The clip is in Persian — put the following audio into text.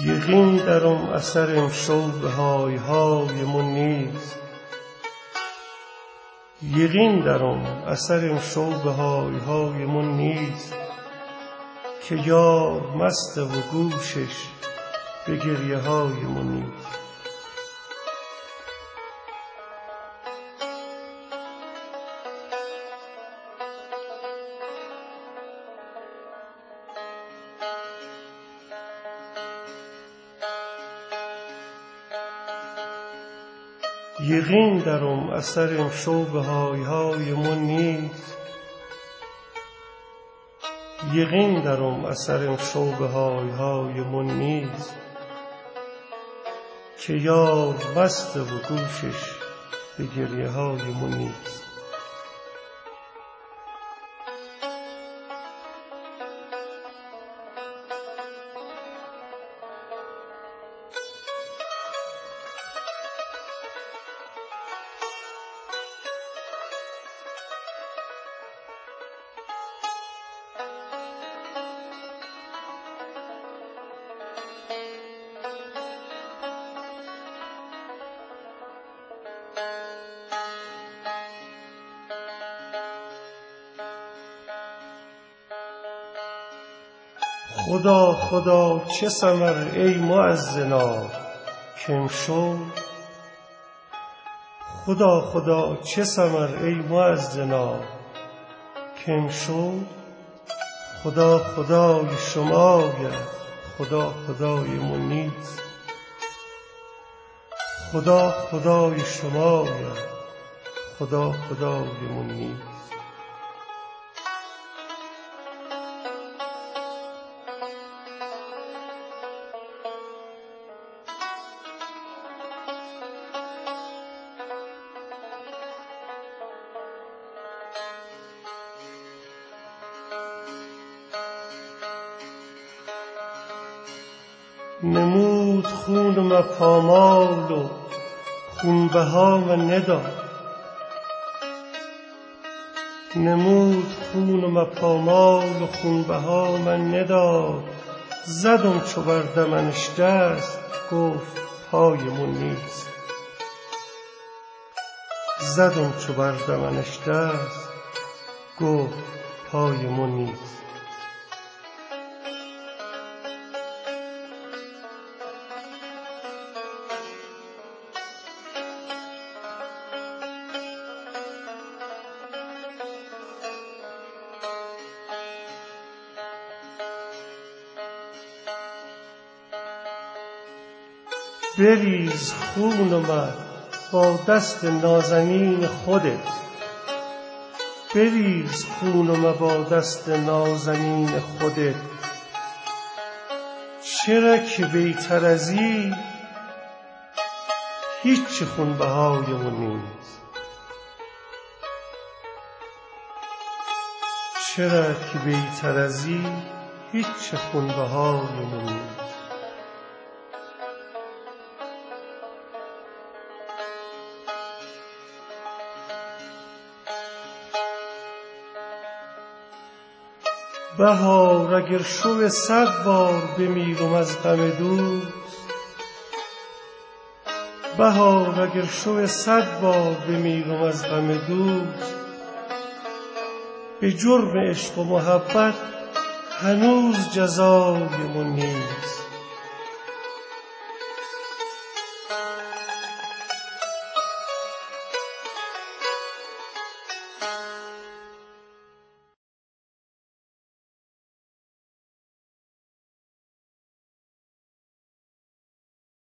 یقین درم اثر امشو به های های من نیست. یقین درم اثر امشو به های های من نیست، که یار مست و گوشش به گریه های من نیست. یقین درم اثر امشو به های های من نیست. یقین درم اثر امشو به های های من نیست، که یار مست و گوشش به گریه های من نیست. خدا خدا چه ثمر ای مؤذنا کامشو. خدا خدا چه ثمر ای مؤذنا کامشو. خدا خدای شمایه خدا خدای من نیست. خدا خدای شمایه خدا خدای من نیست. نمود خونم پامال و خونبهام نداد. نمود خونم پامال و خونبهام نداد. زدم چو بر دمنش دست گفت پای من نیست. زدم چو بر دمنش دست گفت پای من نیست. بریز خونم با دست نازنین خودت. بریز خونم با دست نازنین خودت. چرا که بی‌تر ازی هیچ خونبهای من نیست. چرا که بی‌تر ازی هیچ خونبهای من نیست. بهار اگر شو 100 بار بمیرم از غم دوست. بهار اگر شو 100 بار بمیرم از غم دوست. به جرم عشق و محبت هنوز جزای من نیست.